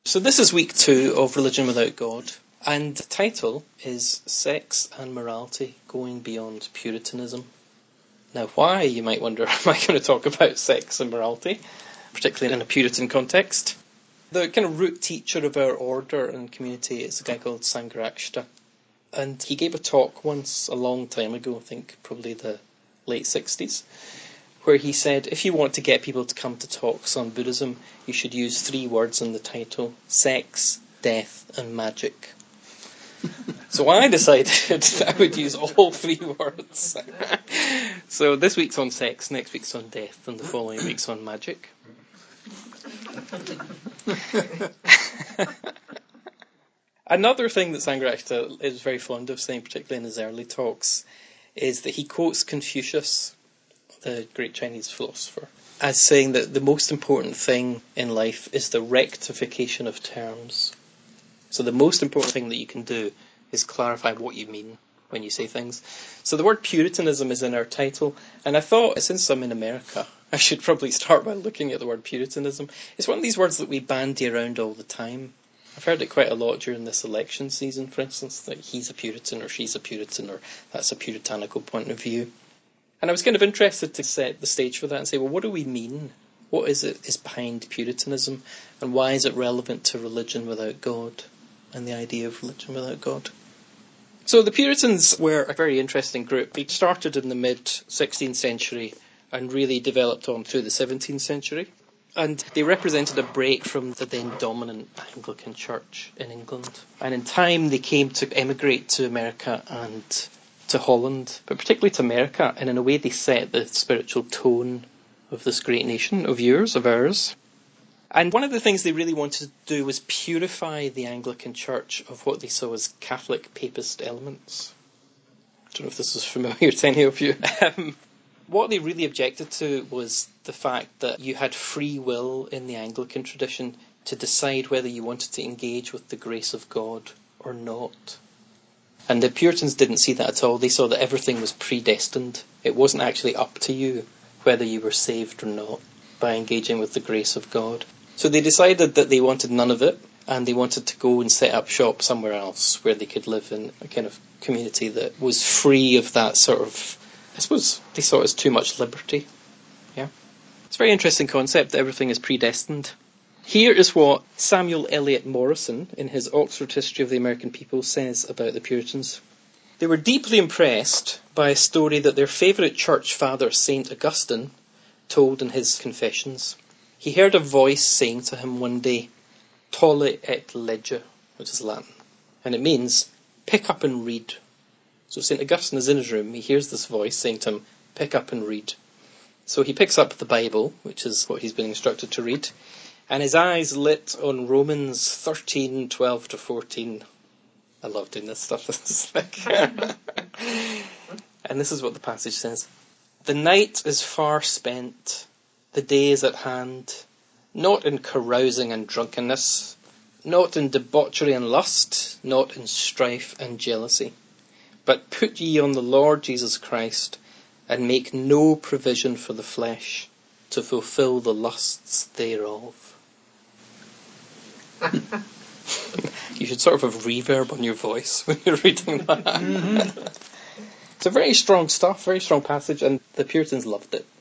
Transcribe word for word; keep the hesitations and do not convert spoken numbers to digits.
So this is week two of Religion Without God, and the title is Sex and Morality Going Beyond Puritanism. Now why, you might wonder, am I going to talk about sex and morality, particularly in a Puritan context? The kind of root teacher of our order and community is a guy called Sangharakshita, and he gave a talk once a long time ago, I think probably the late sixties, where he said, if you want to get people to come to talks on Buddhism, you should use three words in the title: sex, death, and magic. So I decided that I would use all three words. So this week's on sex, next week's on death, and the following week's on magic. Another thing that Sangharakshita is very fond of saying, particularly in his early talks, is that he quotes Confucius, the great Chinese philosopher, as saying that the most important thing in life is the rectification of terms. So the most important thing that you can do is clarify what you mean when you say things. So the word Puritanism is in our title, and I thought, since I'm in America, I should probably start by looking at the word Puritanism. It's one of these words that we bandy around all the time. I've heard it quite a lot during this election season, for instance, that he's a Puritan or she's a Puritan or that's a puritanical point of view. And I was kind of interested to set the stage for that and say, well, what do we mean? What is it is behind Puritanism, and why is it relevant to religion without God and the idea of religion without God? So the Puritans were a very interesting group. They started in the mid-sixteenth century and really developed on through the seventeenth century. And they represented a break from the then dominant Anglican Church in England. And in time they came to emigrate to America and to Holland, but particularly to America, and in a way they set the spiritual tone of this great nation of yours, of ours. And one of the things they really wanted to do was purify the Anglican Church of what they saw as Catholic papist elements. I don't know if this is familiar to any of you. Um, what they really objected to was the fact that you had free will in the Anglican tradition to decide whether you wanted to engage with the grace of God or not. And the Puritans didn't see that at all. They saw that everything was predestined. It wasn't actually up to you whether you were saved or not by engaging with the grace of God. So they decided that they wanted none of it, and they wanted to go and set up shop somewhere else where they could live in a kind of community that was free of that sort of, I suppose they saw it as too much liberty. Yeah, it's a very interesting concept that everything is predestined. Here is what Samuel Eliot Morison, in his Oxford History of the American People, says about the Puritans. They were deeply impressed by a story that their favourite church father, Saint Augustine, told in his Confessions. He heard a voice saying to him one day, "Tolle et lege," which is Latin, and it means, pick up and read. So Saint Augustine is in his room, he hears this voice saying to him, pick up and read. So he picks up the Bible, which is what he's been instructed to read, and his eyes lit on Romans thirteen, twelve to fourteen. I love doing this stuff. This is like and this is what the passage says. The night is far spent, the day is at hand, not in carousing and drunkenness, not in debauchery and lust, not in strife and jealousy. But put ye on the Lord Jesus Christ, and make no provision for the flesh to fulfill the lusts thereof. You should sort of have reverb on your voice when you're reading that. Mm-hmm. It's a very strong stuff, very strong passage, and the Puritans loved it.